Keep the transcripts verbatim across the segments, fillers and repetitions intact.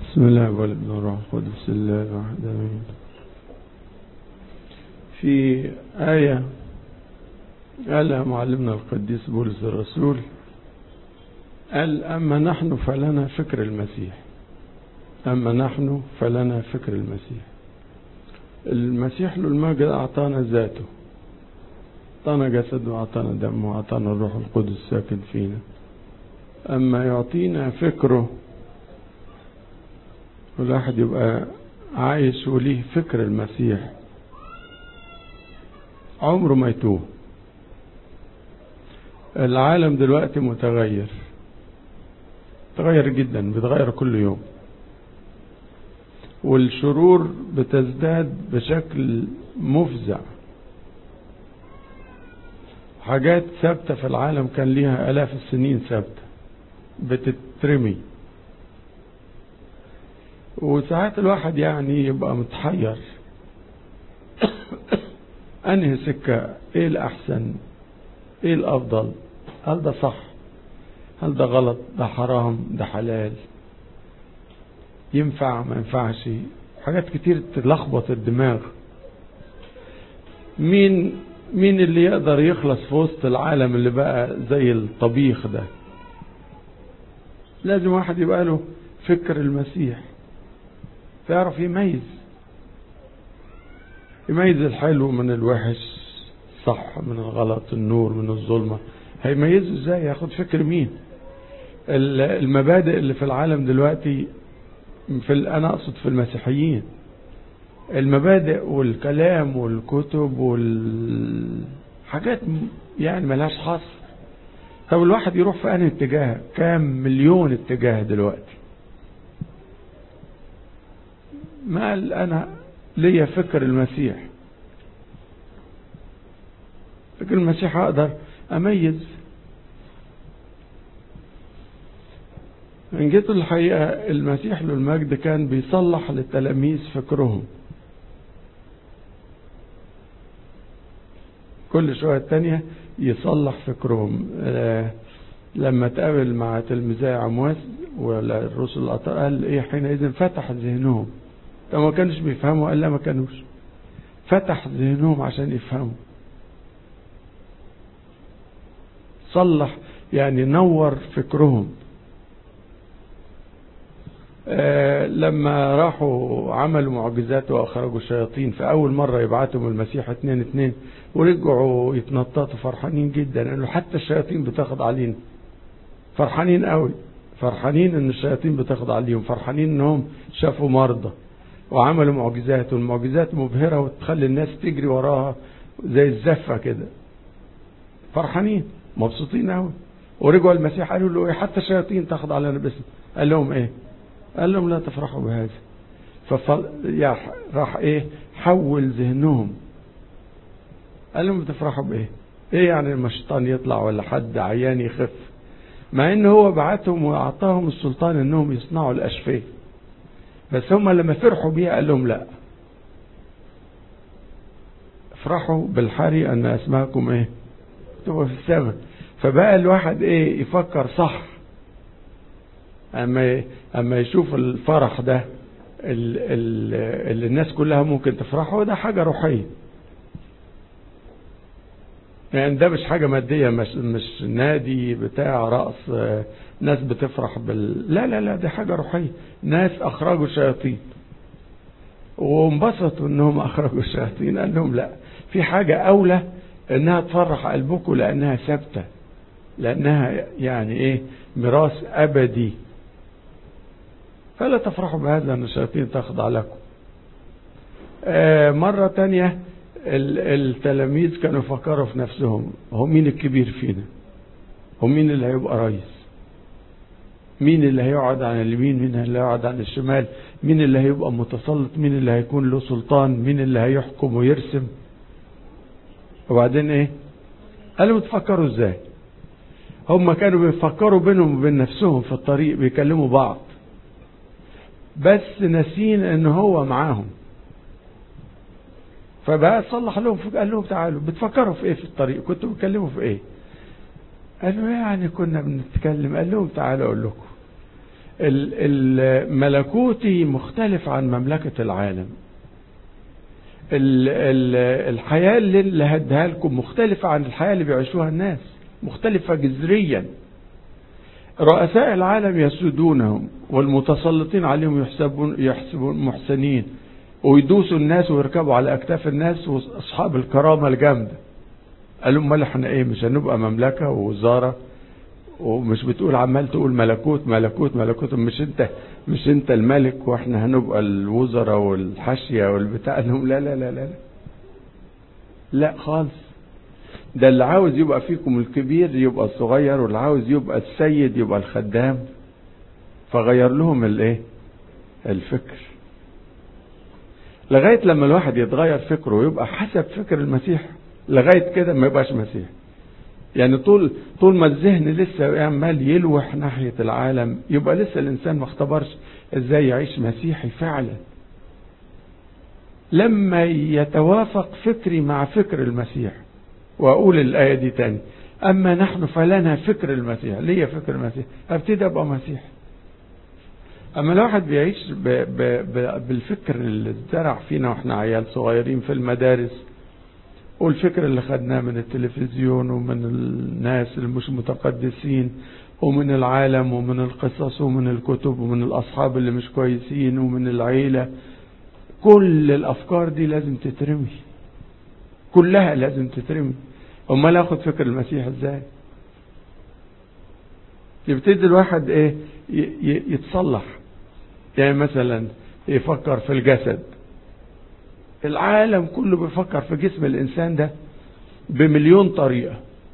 بسم الله والابن والروح القدس الله الواحد آمين. في آية قالها معلمنا القديس بولس الرسول، قال أما نحن فلنا فكر المسيح. أما نحن فلنا فكر المسيح. المسيح له المجد أعطانا ذاته، أعطانا جسد وأعطانا دم وأعطانا الروح القدس ساكن فينا. أما يعطينا فكره، والواحد يبقى عايش وليه فكر المسيح، عمره ما يتوه. العالم دلوقتي متغير، متغير جدا، بيتغير كل يوم، والشرور بتزداد بشكل مفزع. حاجات ثابتة في العالم كان ليها آلاف السنين ثابتة بتترمي، وساعات الواحد يعني يبقى متحير أنهي سكة، ايه الأحسن، ايه الأفضل، هل ده صح، هل ده غلط، ده حرام، ده حلال، ينفع ما ينفعش. حاجات كتير تلخبط الدماغ. مين مين اللي يقدر يخلص في وسط العالم اللي بقى زي الطبيخ ده؟ لازم واحد يبقى له فكر المسيح، فيعرف يميز يميز الحلو من الوحش، صح من الغلط، النور من الظلمة. هيميزه ازاي؟ ياخد فكر مين؟ المبادئ اللي في العالم دلوقتي، في انا اقصد في المسيحيين، المبادئ والكلام والكتب والحاجات يعني ملهاش حصر. طب الواحد يروح في انهي اتجاه؟ كام مليون اتجاه دلوقتي. ما قال انا ليا فكر المسيح؟ فكر المسيح اقدر اميز. من جهة الحقيقة المسيح له المجد كان بيصلح للتلاميذ فكرهم كل شوية تانية، يصلح فكرهم. آه لما تقابل مع تلميذي عمواس ولا الرسل الأطهار، قال ايه حينئذ فتح ذهنهم. طب ما كانوش بيفهموا؟ قال لا ما كانوش، فتح ذهنهم عشان يفهموا. صلح يعني نور فكرهم. آه لما راحوا عملوا معجزات واخرجوا الشياطين، في اول مرة يبعتهم المسيح اتنين اتنين، ورجعوا يتنططوا فرحانين جدا انه حتى الشياطين بتاخد علينا. فرحانين قوي، فرحانين ان الشياطين بتاخد عليهم، فرحانين انهم شافوا مرضى وعملوا معجزات، والمعجزات مبهرة وتخلي الناس تجري وراها زي الزفة كده. فرحانين مبسوطين قوي. ورجعوا المسيح قالوا له ايه؟ حتى الشياطين تاخد علينا باسم. قال لهم ايه؟ قال لهم لا تفرحوا بهذا. ففل... يا راح ايه؟ حول ذهنهم. قال لهم بتفرحوا بايه؟ ايه يعني لما الشيطان يطلع ولا حد عيان يخف؟ مع ان هو بعتهم واعطاهم السلطان انهم يصنعوا الاشفية، بس هم لما فرحوا بيها قال لهم لا، افرحوا بالحري ان اسماءكم ايه؟ تبقى في السماء. فبقى الواحد ايه؟ يفكر صح. اما اما يشوف الفرح ده اللي الناس كلها ممكن تفرحه، ده حاجة روحية. يعني ده مش حاجة مادية، مش مش نادي بتاع رقص ناس بتفرح بال لا لا لا، دي حاجة روحية. ناس اخرجوا الشياطين وانبسطوا انهم اخرجوا الشياطين، قال لهم لا، في حاجة اولى انها تفرح قلبكم، لانها ثابتة، لانها يعني ايه؟ ميراث ابدي. فلا تفرحوا بهذا ان الشياطين تخضع لكم. آه مرة تانية التلاميذ كانوا يفكروا في نفسهم، هو مين الكبير فينا؟ هو مين اللي هيبقى رئيس؟ مين اللي هيقعد عن اليمين؟ مين اللي هيقعد عن الشمال؟ مين اللي هيبقى متسلط؟ مين اللي هيكون له سلطان؟ مين اللي هيحكم ويرسم؟ وبعدين ايه؟ قالوا بتفكروا ازاي؟ هم كانوا بيفكروا بينهم وبين نفسهم في الطريق، بيكلموا بعض، بس ناسين ان هو معاهم. فبقى صلح لهم، قال لهم تعالوا بتفكروا في ايه في الطريق؟ كنتوا بتكلموا في ايه؟ قالوا يعني كنا بنتكلم. قال لهم تعالوا اقول لكم، الملكوتي مختلف عن مملكة العالم. الحياة اللي هديها لكم مختلفة عن الحياة اللي بيعيشوها الناس، مختلفة جذريا. رؤساء العالم يسودونهم والمتسلطين عليهم يحسبون يحسبون محسنين، ويدوسوا الناس ويركبوا على أكتاف الناس، وأصحاب الكرامة الجامدة. قالوا امال احنا ايه، مش هنبقى مملكة ووزارة؟ ومش بتقول عمال تقول ملكوت ملكوت ملكوت، مش انت مش انت الملك واحنا هنبقى الوزراء والحاشية والبتاع؟ لهم لا لا لا لا لا خالص. ده اللي عاوز يبقى فيكم الكبير يبقى الصغير، واللي عاوز يبقى السيد يبقى الخدام. فغير لهم الايه، الفكر، لغاية لما الواحد يتغير فكره ويبقى حسب فكر المسيح. لغاية كده ما يبقاش مسيح. يعني طول طول ما الذهن لسه عمال يلوح ناحية العالم، يبقى لسه الإنسان ما اختبرش ازاي يعيش مسيحي فعلا. لما يتوافق فكري مع فكر المسيح، وأقول الآية دي تاني، أما نحن فلنا فكر المسيح، ليه فكر المسيح، ابتدي أبقى مسيح. أما الواحد بيعيش ب ب ب بالفكر اللي اتزرع فينا واحنا عيال صغيرين في المدارس، والفكر اللي خدناه من التلفزيون ومن الناس اللي مش متقدسين ومن العالم ومن القصص ومن الكتب ومن الأصحاب اللي مش كويسين ومن العيلة، كل الأفكار دي لازم تترمي، كلها لازم تترمي. امال اخد فكر المسيح ازاي؟ يبتدي الواحد ايه، يتصلح. يعني مثلا يفكر في الجسد، العالم كله بيفكر في جسم الانسان ده بمليون طريقة.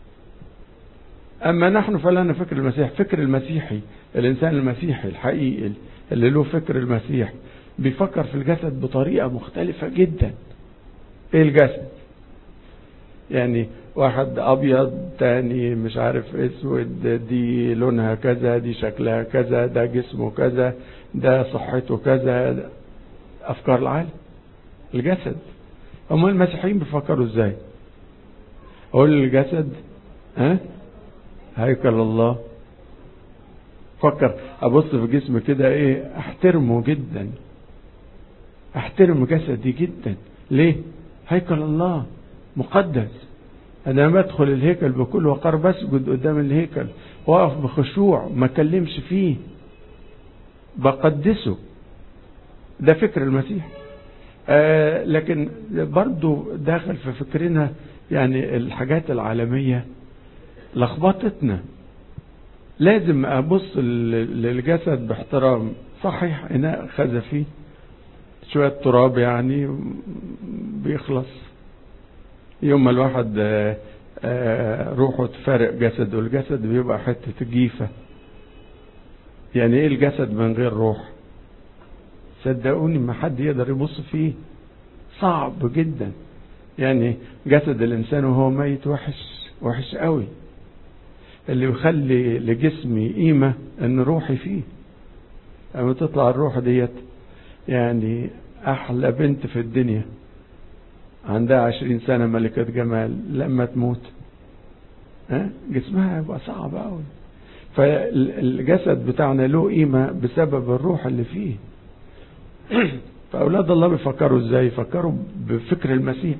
اما نحن فلنا فكر المسيح، فكر المسيحي، الانسان المسيحي الحقيقي اللي له فكر المسيح بيفكر في الجسد بطريقة مختلفة جدا. ايه الجسد؟ يعني واحد ابيض، تاني مش عارف اسود، دي لونها كذا، دي شكلها كذا، ده جسمه كذا، ده صحته كذا. افكار العالم، الجسد. هم المسيحيين بيفكروا ازاي؟ اقول الجسد ها هيكل الله. فكر ابص في جسمي كده ايه، احترمه جدا، احترم جسدي جدا. ليه؟ هيكل الله مقدس. انا ما ادخل الهيكل بكل وقار، بسجد قدام الهيكل واقف بخشوع، ما اكلمش فيه، بقدسه. ده فكر المسيح. آه لكن برضو داخل في فكرنا يعني الحاجات العالمية لخبطتنا. لازم ابص للجسد باحترام. صحيح اناء خزفي شوية تراب يعني بيخلص، يوم ما الواحد آه آه روحه تفارق جسده، الجسد بيبقى حتة جيفة. يعني ايه الجسد من غير روح؟ صدقوني ما حد يقدر يبص فيه، صعب جدا. يعني جسد الانسان وهو ميت وحش وحش قوي. اللي يخلي لجسمي قيمة ان روحي فيه. لما تطلع الروح ديت، يعني احلى بنت في الدنيا عندها عشرين سنة ملكة جمال، لما تموت ها جسمها يبقى صعب قوي. فالجسد بتاعنا له قيمة بسبب الروح اللي فيه. فأولاد الله بيفكروا ازاي؟ يفكروا بفكر المسيح.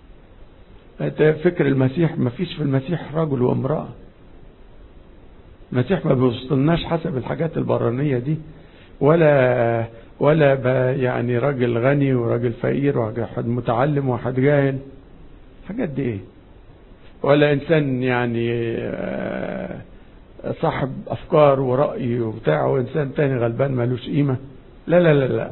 فكر المسيح ما فيش في المسيح رجل وامرأة. المسيح ما بيوصلناش حسب الحاجات البرانية دي، ولا ولا يعني راجل غني وراجل فقير وواحد متعلم وواحد جاهل. الحاجات دي ايه؟ ولا انسان يعني صاحب افكار ورأي وبتاع، وانسان تاني غلبان مالوش قيمة. لا لا لا لا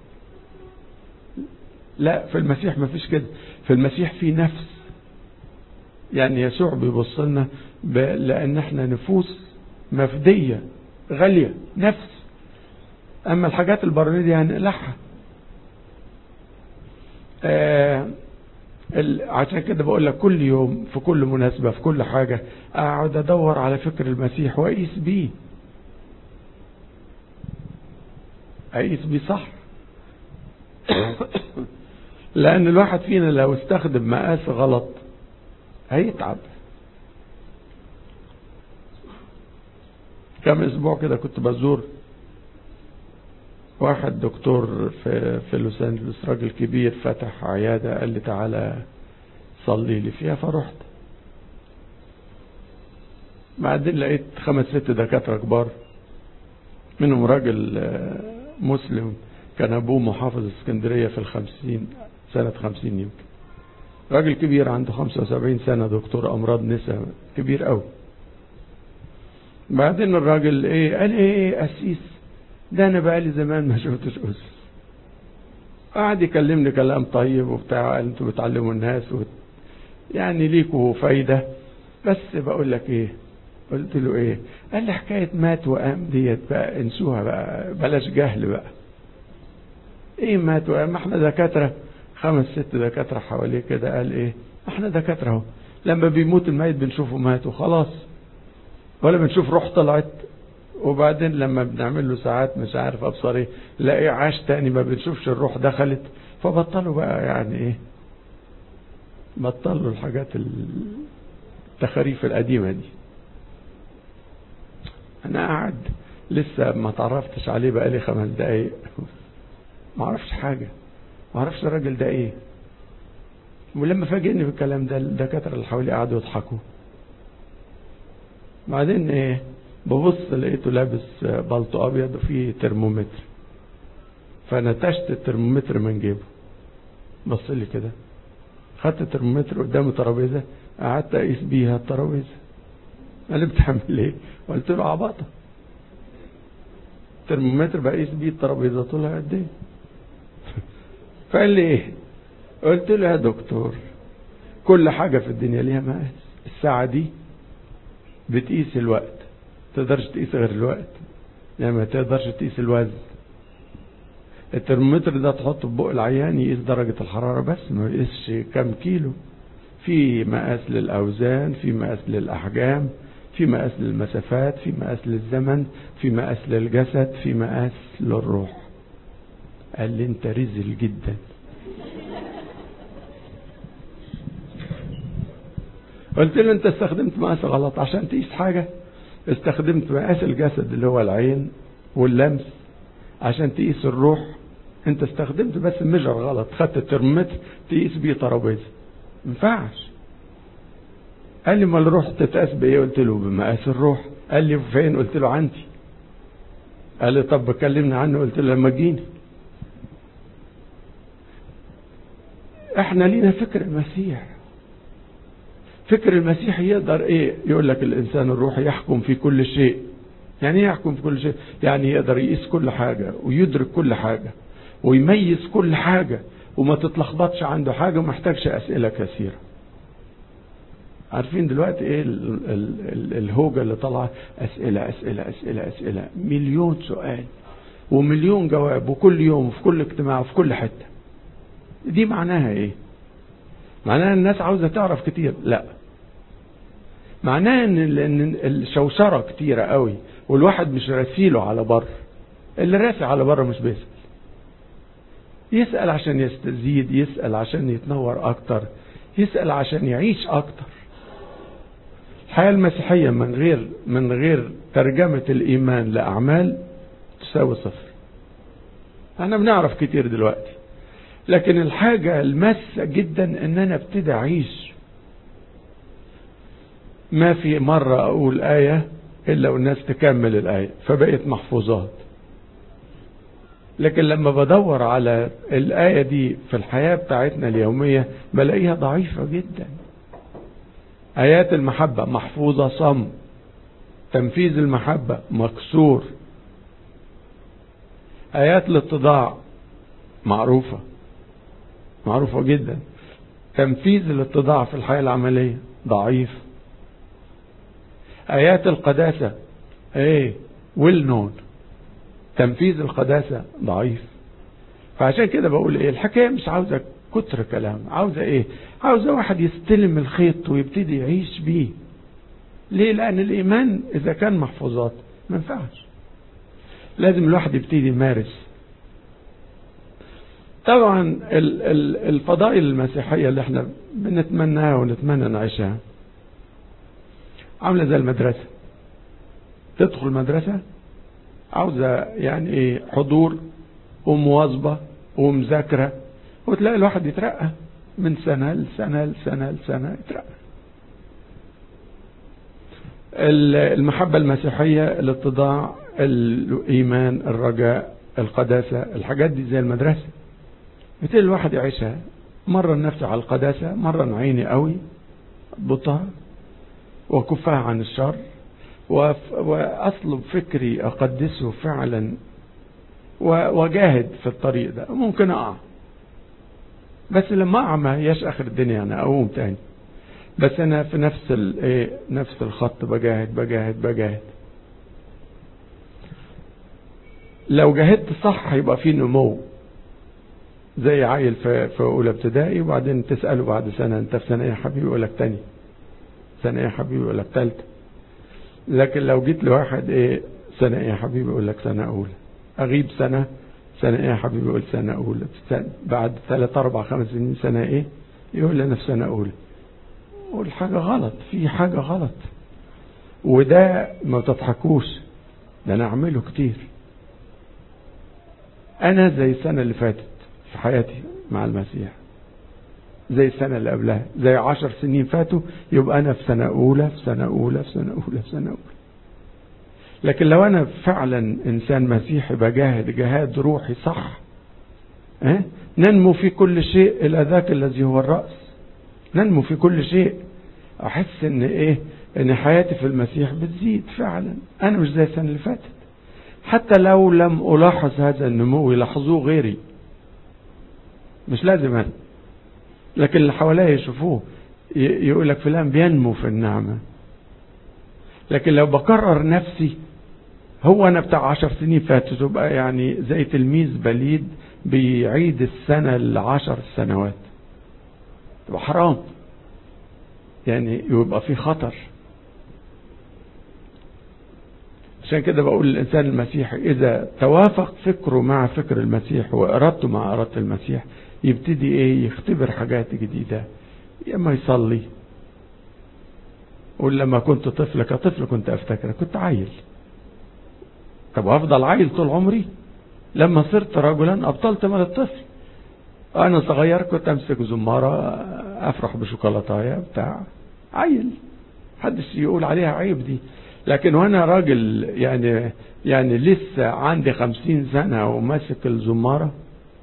لا، في المسيح ما فيش كده. في المسيح في نفس. يعني يسوع بيبص لنا لان احنا نفوس مفدية غالية، نفس. اما الحاجات البرانية دي هنقلعها. آه عشان كده بقول لك كل يوم في كل مناسبة في كل حاجة اقعد ادور على فكر المسيح واقيس بيه، اقيس بيه صح. لان الواحد فينا لو استخدم مقاس غلط هيتعب. كم اسبوع كده كنت بزور واحد دكتور في, في لوس أنجلوس، راجل كبير فتح عيادة، قال لي تعالى صلي لي فيها، فرحت. بعدين لقيت خمس ست دكاترة كبار، منهم راجل مسلم كان أبوه محافظ اسكندرية في الخمسين سنة خمسين يمكن، راجل كبير عنده خمسة وسبعين سنة، دكتور أمراض نساء كبير أوي. بعدين الراجل إيه قال إيه أسيس ده أنا بقالي زمان ما شفتش أسس. قعد يكلمني كلام طيب وبتاع، قال أنتوا بتعلموا الناس و... يعني ليكوا فايدة، بس بقول لك إيه. قلت له إيه؟ قال لي حكاية مات وقام ديت بقى انسوها بقى، بلاش جهل بقى. إيه مات وقام؟ ما احنا دكاترة، خمس ست دكاترة حواليه كده. قال إيه؟ احنا دكاترة اهو، لما بيموت الميت بنشوفه مات وخلاص، ولا بنشوف روح طلعت، وبعدين لما بنعمل له ساعات مش عارف ابصر ايه لاقيه عاش تاني، ما بنشوفش الروح دخلت. فبطلوا بقى يعني ايه، بطلوا الحاجات التخاريف القديمة دي. انا قاعد لسه ما تعرفتش عليه بقى لي خمس دقايق، ما اعرفش حاجة، ما اعرفش الراجل ده ايه. ولما فاجئني بالكلام ده الدكاترة اللي حوالي قعدوا يضحكوا. بعدين ايه ببص لقيته لابس بلطو ابيض وفيه ترمومتر، فنتشت الترمومتر من جيبه، بص لي كده، خدت الترمومتر قدام الترابيزه، قعدت اقيس بيها الترابيزه. قال لي بتعمل ايه؟ قلت له عباطه، الترمومتر بقيس بيه الترابيزه طولها قد ايه. فقال لي ايه؟ قلت له يا دكتور كل حاجه في الدنيا ليها مقاس، الساعه دي بتقيس الوقت، تقدرش تقيس غير الوقت، يعني ما تقدرش تقيس الوزن. الترمومتر ده تحطه في بق العيان يقيس درجة الحرارة بس، ما يقيسش كم كيلو. في مقاس للأوزان، في مقاس للأحجام، في مقاس للمسافات، في مقاس للزمن، في مقاس للجسد، في مقاس للروح. قال لي انت رزل جدا. قلت له انت استخدمت مقاس غلط عشان تقيس حاجة، استخدمت مقاس الجسد اللي هو العين واللمس عشان تقيس الروح. انت استخدمت بس الميجر غلط، خدت الترمومتر تقيس بيه ترابيزه، ما ينفعش. قال لي ما الروح تتقاس بايه؟ قلت له بمقاس الروح. قال لي فين؟ قلت له عندي. قال لي طب كلمني عنه. قلت له لما تجيني. احنا لينا فكر المسيح، فكر المسيح يقدر ايه؟ يقول لك الانسان الروحي يحكم في كل شيء. يعني ايه يحكم في كل شيء؟ يعني يقدر يقيس كل حاجة ويدرك كل حاجة ويميز كل حاجة وما تتلخبطش عنده حاجة، وما محتاجش أسئلة كثيرة. عارفين دلوقتي ايه ال ال ال الهوجة اللي طالعة؟ أسئلة أسئلة أسئلة أسئلة، مليون سؤال ومليون جواب، وكل يوم في كل اجتماع وفي كل حتة. دي معناها ايه؟ معناها الناس عاوزة تعرف كتير؟ لا، معناها ان الشوشرة كتيرة قوي والواحد مش راسيله على بر. اللي راسي على بر مش بيسأل، يسأل عشان يستزيد، يسأل عشان يتنور اكتر، يسأل عشان يعيش اكتر. الحياة المسيحية من غير من غير ترجمة الايمان لاعمال تساوي صفر. احنا بنعرف كتير دلوقتي، لكن الحاجة الماسة جدا ان انا ابتدي اعيش. ما في مرة اقول آية الا والناس تكمل الآية فبقيت محفوظات، لكن لما بدور على الآية دي في الحياة بتاعتنا اليومية بلاقيها ضعيفة جدا. آيات المحبة محفوظة صم، تنفيذ المحبة مكسور. آيات الاتضاع معروفة معروفة جدا، تنفيذ الاتضاع في الحياة العملية ضعيف. آيات القداسة ايه ويل نون، تنفيذ القداسة ضعيف. فعشان كده بقول ايه، الحكاية مش عاوزة كتر كلام، عاوزة ايه؟ عاوزة واحد يستلم الخيط ويبتدي يعيش بيه. ليه؟ لان الايمان اذا كان محفوظات ما ينفعش، لازم الواحد يبتدي يمارس. طبعا الفضائل المسيحية اللي احنا بنتمناها ونتمنى نعيشها عاملة زي المدرسة. تدخل مدرسة عاوزة يعني ايه؟ حضور ومواظبة ومذاكرة، وتلاقي الواحد يترقى من سنة لسنة لسنة لسنة يترقى. المحبة المسيحية، الاتضاع، الإيمان، الرجاء، القداسة، الحاجات دي زي المدرسة بتلاقي الواحد يعيشها. مرة نفسي على القداسة، مرة عيني قوي بطها وكفها عن الشر، وأصلب فكري أقدسه فعلا وجاهد في الطريق ده. ممكن أقع، بس لما أقع ما هياش آخر الدنيا، أنا أقوم تاني، بس أنا في نفس الايه نفس الخط بجاهد بجاهد بجاهد. لو جاهدت صح يبقى في نمو، زي عيل في في اولى ابتدائي، وبعدين تساله بعد سنه انت في سنه ايه يا حبيبي، يقول لك تاني. سنه ايه يا حبيبي، يقول لك ثالثه. لكن لو جيت لواحد ايه سنه ايه يا حبيبي، يقول لك سنه اولى. اغيب سنه، سنه ايه يا حبيبي، يقول سنه اولى. بعد ثلاث اربع خمس سنين سنه ايه، يقول لي انا في سنه اولى. والحاجه غلط، في حاجه غلط، وده ما تضحكوش، ده انا اعمله كتير. انا زي السنه اللي فاتت في حياتي مع المسيح، زي السنة اللي قبلها، زي عشر سنين فاتوا، يبقى أنا في سنة أولى في سنة أولى في سنة أولى في سنة أولى. لكن لو أنا فعلا إنسان مسيحي بجاهد جهاد روحي صح، اه؟ ننمو في كل شيء إلى ذاك الذي هو الرأس. ننمو في كل شيء، أحس إن إيه إن حياتي في المسيح بتزيد فعلا. أنا مش زي السنة اللي فاتت، حتى لو لم ألاحظ هذا النمو يلاحظوه غيري، مش لازم أنا، لكن اللي حواليه يشوفوه يقول لك فلان بينمو في النعمة. لكن لو بكرر نفسي، هو أنا بتاع عشر سنين فاتت، تبقى يعني زي تلميذ بليد بيعيد السنة العشر سنوات، تبقى حرام، يعني يبقى في خطر. عشان كده بقول للإنسان المسيحي إذا توافق فكره مع فكر المسيح وإرادته مع إرادة المسيح، يبتدي إيه يختبر حاجات جديدة. يا اما يصلي، قول لما كنت طفل كطفل كنت أفتكر كنت عيل، طب أفضل عيل طول عمري؟ لما صرت رجلا أبطلت من الطفل. أنا صغير كنت أمسك زمارة أفرح بشوكولاتاية بتاع عيل، محدش يقول عليها عيب دي. لكن وانا راجل يعني يعني لسه عندي خمسين سنة وماسك الزمارة،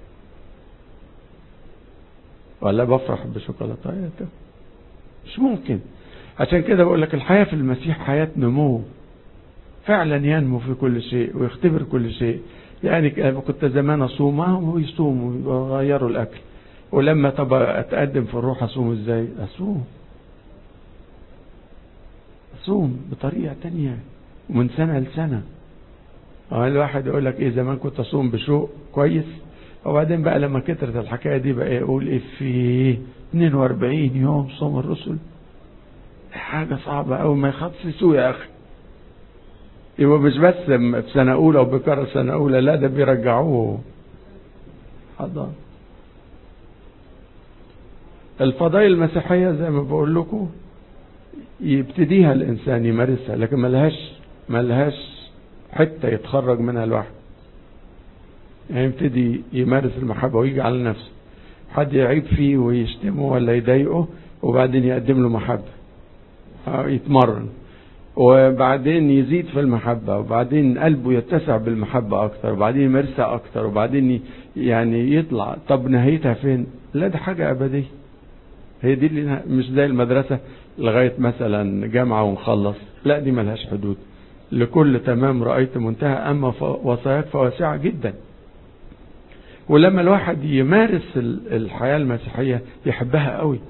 ولا بفرح بشوكولاتاية؟ مش ممكن. عشان كده بقول لك الحياة في المسيح حياة نمو، فعلا ينمو في كل شيء ويختبر كل شيء. يعني كنت زمان أصوم ويصوم ويغيروا الأكل، ولما تبقى أتقدم في الروح أصوم إزاي؟ أصوم أصوم بطريقة تانية ومن سنة لسنة. الواحد يقول لك إيه زمان كنت أصوم بشوق كويس، وبعدين بقى لما كترت الحكاية دي بقى يقول إيه في اثنين وأربعين يوم صوم الرسل، حاجة صعبة أو ما يخصصوا يا أخي. يبقى مش بس في سنة أولى وبكرة سنة أولى، لا ده بيرجعوه حضان. الفضائل المسيحية زي ما بقول لكم يبتديها الإنسان يمارسها، لكن ملهاش ملهاش حتى يتخرج منها الواحد. يعني يبتدي يمارس المحبة ويجي على نفسه، حد يعيب فيه ويشتمه ولا يضايقه وبعدين يقدم له محبة، يتمرن، وبعدين يزيد في المحبة، وبعدين قلبه يتسع بالمحبة أكتر، وبعدين يمارسها أكتر، وبعدين يعني يطلع. طب نهايتها فين؟ لا ده حاجة أبدية. هي دي اللي مش زي المدرسة لغاية مثلا جامعة ونخلص، لا دي ملهاش حدود. لكل تمام رأيت منتهى، أما وصاياك فواسعة جدا. ولما الواحد يمارس الحياة المسيحية يحبها قوي،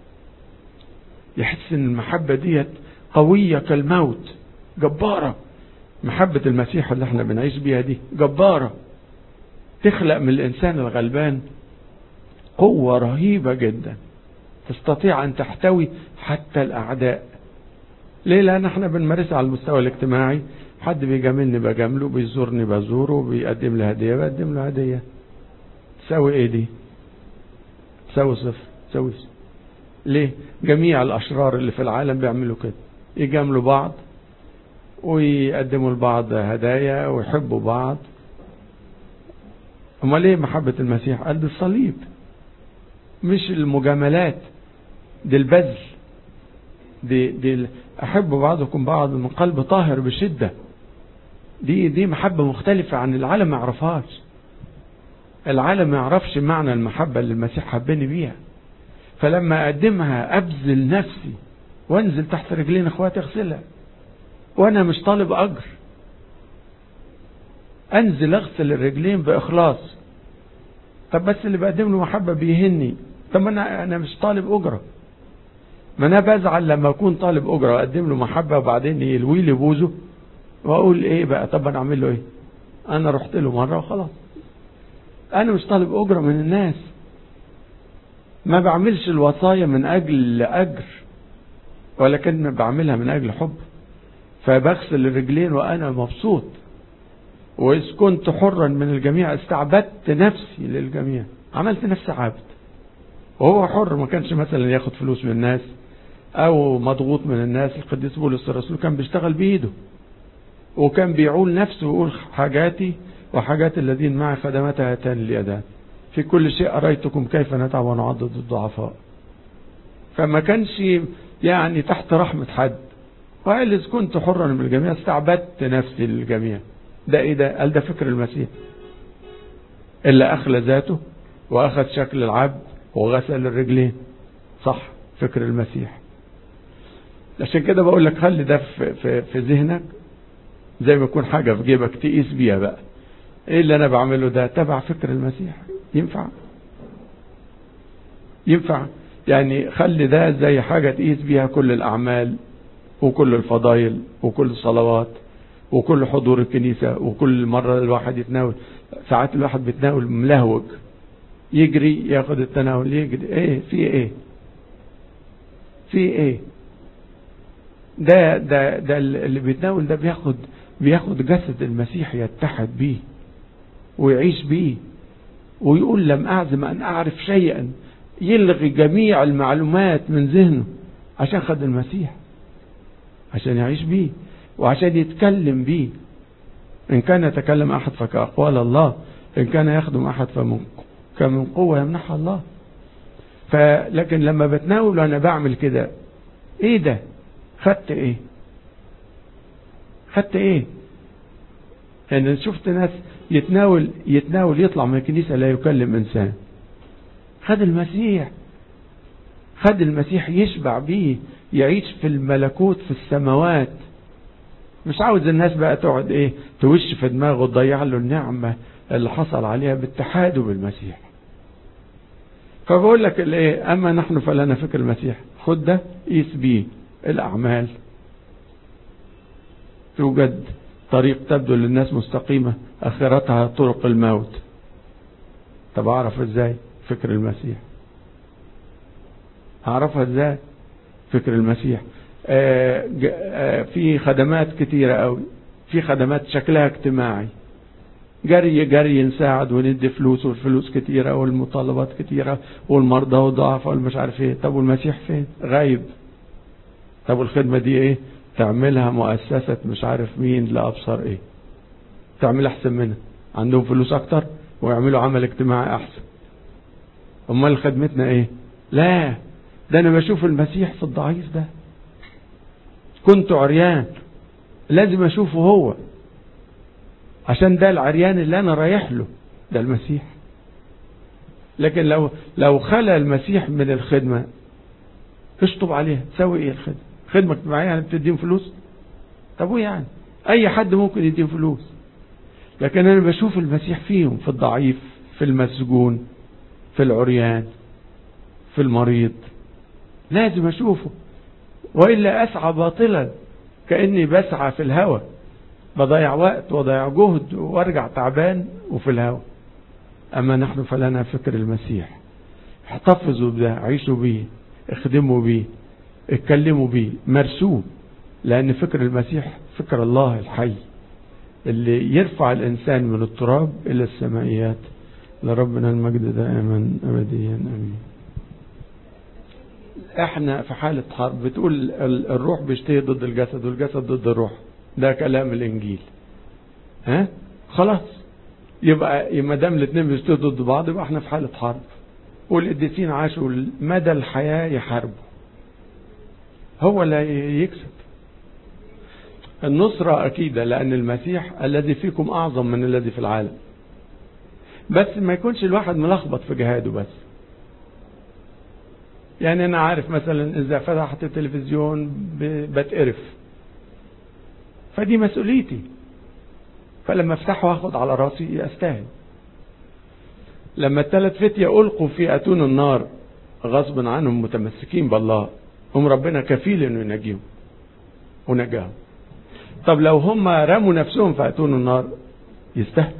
يحس ان المحبة ديت قوية كالموت، جبارة. محبة المسيح اللي احنا بنعيش بيها دي جبارة، تخلق من الإنسان الغلبان قوة رهيبة جدا، تستطيع أن تحتوي حتى الأعداء. ليه؟ لأن احنا بنمارسها على المستوى الاجتماعي، حد بيجاملني بجامله، بيزورني بزوره، بيقدم لي هدية بقدم له هدية. تساوي ايه دي؟ تساوي صفر، تساوي صفر. ليه؟ جميع الأشرار اللي في العالم بيعملوا كده، يجاملوا بعض ويقدموا لبعض هدايا ويحبوا بعض، امال ايه محبة المسيح؟ قال دي الصليب، مش المجاملات، دي البذل، دي دي احب بعضكم بعض من قلب طاهر بشدة. دي دي محبة مختلفة عن العالم، ما يعرفهاش. العالم ما يعرفش معنى المحبة اللي المسيح حبني بيها. فلما اقدمها ابذل نفسي وانزل تحت رجلين اخواتي اغسلها، وانا مش طالب اجر، انزل اغسل الرجلين باخلاص. طب بس اللي بقدم له محبة بيهني، طب ما انا انا مش طالب اجرة. ما انا بزعل لما اكون طالب اجرة واقدم له محبة وبعدين يلوي لي بوزه واقول ايه بقى؟ طب انا اعمل له ايه؟ انا رحت له مرة وخلاص. انا مش طالب اجرة من الناس، ما بعملش الوصايا من اجل اجر، ولكن بعملها من اجل حب. فبغسل الرجلين وانا مبسوط. واذ كنت حرا من الجميع استعبدت نفسي للجميع، عملت نفسي عبد. وهو حر، ما كانش مثلا ياخد فلوس من الناس او مضغوط من الناس. القديس بولس الرسول كان بيشتغل بايده، وكان بيعول نفسه ويقول حاجاتي وحاجات الذين معي خدمتها هاتان اليدان، في كل شيء أريتكم كيف نتعب ونعضد الضعفاء. فما كانش يعني تحت رحمة حد. وقال إذ كنت حرا من الجميع استعبدت نفسي للجميع. ده ايه ده؟ قال ده فكر المسيح اللي أخلى ذاته وأخذ شكل العبد وغسل الرجلين. صح، فكر المسيح. عشان كده بقول لك خلي ده في, في, في ذهنك، زي ما يكون حاجة في جيبك تقيس بيها بقى. ايه اللي انا بعمله ده؟ تبع فكر المسيح. ينفع ينفع يعني خلي ده زي حاجة تقيس بيها كل الأعمال وكل الفضائل وكل الصلوات وكل حضور الكنيسة وكل مرة الواحد يتناول. ساعات الواحد بيتناول ملهوج، يجري ياخد التناول يجري. ايه في ايه في ايه ده ده ده اللي بيتناول ده بياخد بياخد جسد المسيح يتحد بيه ويعيش بيه، ويقول لم أعزم أن أعرف شيئا، يلغي جميع المعلومات من ذهنه عشان خد المسيح، عشان يعيش بيه وعشان يتكلم بيه. إن كان يتكلم أحد فكأقوال الله، إن كان يخدم أحد فمن قوة يمنحها الله. فلكن لما بتناول وأنا بعمل كده، إيه ده؟ خدت إيه؟ خدت إيه؟ يعني شفت ناس يتناول يتناول يطلع من الكنيسة لا يكلم إنسان. خد المسيح، خد المسيح يشبع بيه، يعيش في الملكوت في السماوات. مش عاوز الناس بقى تقعد ايه توش في دماغه وتضيع له النعمة اللي حصل عليها باتحاده بالمسيح. فبقول لك الايه، اما نحن فلنا فكر المسيح. خد ده قيس بيه الاعمال. توجد طريق تبدو للناس مستقيمة اخرتها طرق الموت. طب اعرف ازاي؟ فكر المسيح. اعرفها ازاي؟ فكر المسيح. آآ آآ في خدمات كتيرة قوي، في خدمات شكلها اجتماعي، جري جري نساعد وندي فلوس، والفلوس كتيرة والمطالبات كتيرة والمرضى والضعف والمش عارف ايه. طب والمسيح فين؟ غايب. طب والخدمة دي ايه؟ تعملها مؤسسة مش عارف مين لأبصر ايه، تعمل احسن منها، عندهم فلوس اكتر ويعملوا عمل اجتماعي احسن. امال خدمتنا ايه؟ لا، ده انا بشوف المسيح في الضعيف ده. كنت عريان، لازم اشوفه هو، عشان ده العريان اللي انا رايح له، ده المسيح. لكن لو لو خلى المسيح من الخدمة، اشطب عليها. تسوي ايه الخدمة؟ خدمة اجتماعية يعني بتديهم فلوس؟ طب وايه يعني؟ اي حد ممكن يديهم فلوس. لكن انا بشوف المسيح فيهم، في الضعيف، في المسجون، في العريان، في المريض. لازم اشوفه، وإلا أسعى باطلا، كأني بسعى في الهوى، بضيع وقت وضيع جهد وارجع تعبان وفي الهوى. أما نحن فلنا فكر المسيح. احتفظوا بده، عيشوا بيه، اخدموا بيه، اتكلموا بيه، مرسوه. لأن فكر المسيح فكر الله الحي اللي يرفع الإنسان من التراب إلى السمائيات. لربنا المجد دائما أبديا أمين. احنا في حالة حرب. بتقول الروح بيشتهي ضد الجسد والجسد ضد الروح. ده كلام الانجيل. ها خلاص، يبقى ما دام الاثنين بيشتغلوا ضد بعض يبقى احنا في حالة حرب. والقديسين عاشوا مدى الحياة يحاربوا، هو اللي يكسب. النصرة أكيدة، لأن المسيح الذي فيكم أعظم من الذي في العالم. بس ما يكونش الواحد ملخبط في جهاده بس. يعني أنا عارف مثلا إذا فتحت التلفزيون بتقرف، فدي مسؤوليتي، فلما افتحه واخد على راسي أستاهل. لما الثلاث فتية ألقوا في أتون النار غصبا عنهم متمسكين بالله، هم ربنا كفيل إنه ينجيهم ونجاهم. طب لو هم رموا نفسهم في أتون النار يستاهلوا.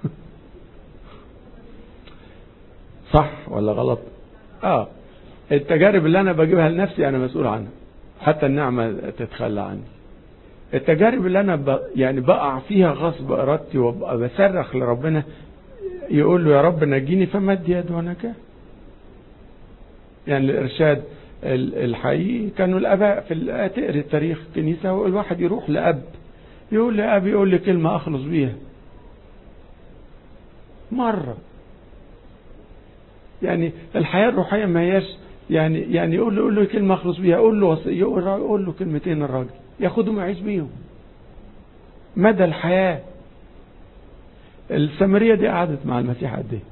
صح ولا غلط؟ اه التجارب اللي انا بجيبها لنفسي انا مسؤول عنها، حتى النعمة تتخلى عني. التجارب اللي انا ب... يعني بقع فيها غصب ارادتي وابقى بصرخ لربنا يقول له يا رب نجيني، فمد يد ونجاه. يعني الارشاد الحقيقي كانوا الاباء في تقري التاريخ الكنيسة، والواحد يروح لاب يقول لي ابي يقول لي كلمة اخلص بيها مرة. يعني الحياة الروحية ما هياش يعني يعني يقول له يقول له كلمة اخلص بيها، يقول له يقول, يقول له كلمتين الراجل ياخدهم ويعيش بيهم مدى الحياة. السامرية دي قعدت مع المسيح قد ايه؟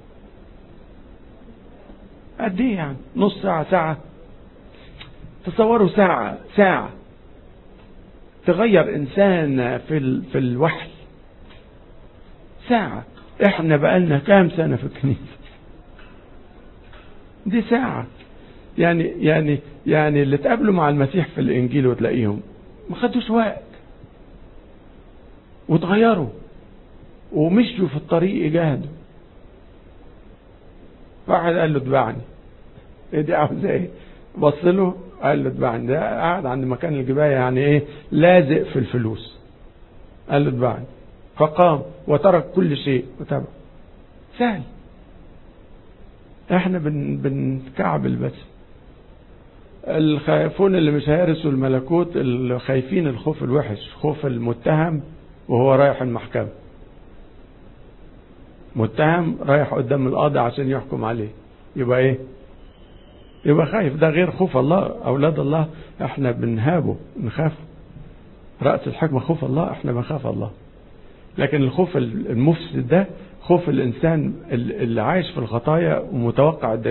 قد ايه يعني؟ نص ساعة، ساعة؟ تصوروا ساعة ساعة تغير انسان في ال... في الوحي. ساعة. احنا بقالنا كام سنة في الكنيسة؟ دي ساعة. يعني يعني يعني اللي تقابلوا مع المسيح في الانجيل وتلاقيهم ما خدوش وقت وتغيروا ومشوا في الطريق يجاهدوا. واحد قال له اتبعني، ايه دي عاوز ايه؟ بص له قال له اتبعني. ده قاعد عند مكان الجباية يعني ايه لازق في الفلوس. قال له اتبعني فقام وترك كل شيء وتبع. سهل. احنا بن بنكعبل بس. الخائفون اللي مش هيرثوا الملكوت الخايفين الخوف الوحش، خوف المتهم وهو رايح المحكمة. متهم رايح قدام القاضي عشان يحكم عليه، يبقى ايه؟ يبقى خايف. ده غير خوف الله. اولاد الله احنا بنهابه نخافه. رأس الحكمة خوف الله، احنا بنخاف الله. لكن الخوف المفسد ده خوف الانسان اللي عايش في الخطايا ومتوقع